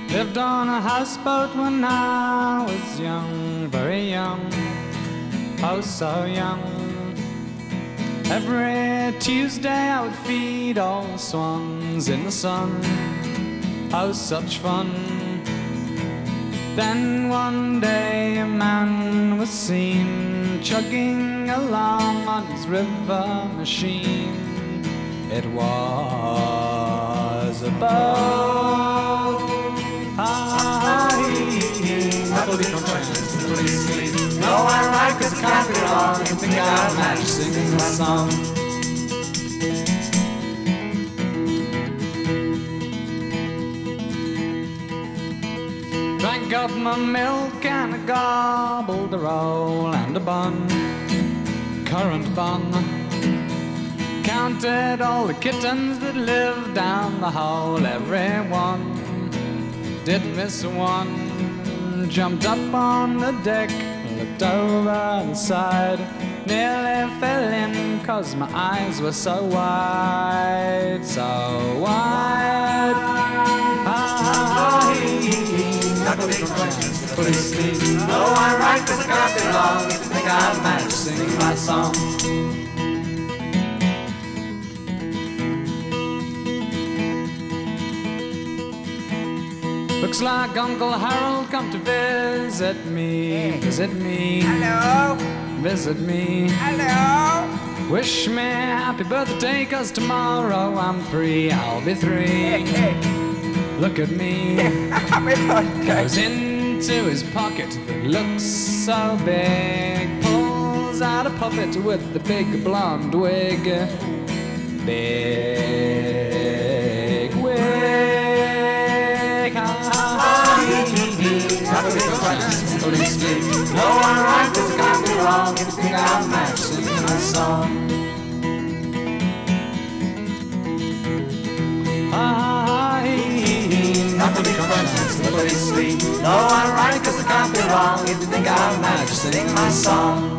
Lived on a houseboat when I was young, very young, oh so young. Every Tuesday I would feed all the swans in the sun, oh such fun. Then one day a man was seen chugging along on his river machine. It was a boat. No, I'm right, 'cause it can't be wrong. You think I'm magic singing my song. Drank up my milk and I gobbled a roll and a bun, currant bun. Counted all the kittens that lived down the hole. Everyone did miss one. Jumped up on the deck, looked over the side, nearly fell in 'cause my eyes were so wide, so wide. No, I'm right, 'cause I can't be wrong. You think I'm magic singing my song. Looks like Uncle Harold come to visit me, visit me. Hello? Visit me. Hello? Wish me happy birthday, 'cause tomorrow I'm free, I'll be 3. Hey. Look at me. Happy birthday. Goes into his pocket that looks so big, pulls out a puppet with the big blonde wig. Big wig. No, I'm right, 'cause I can't be wrong. You think I'm magic singing my song. No, I'm right, 'cause I can't be wrong. You think I'm magic singing my song.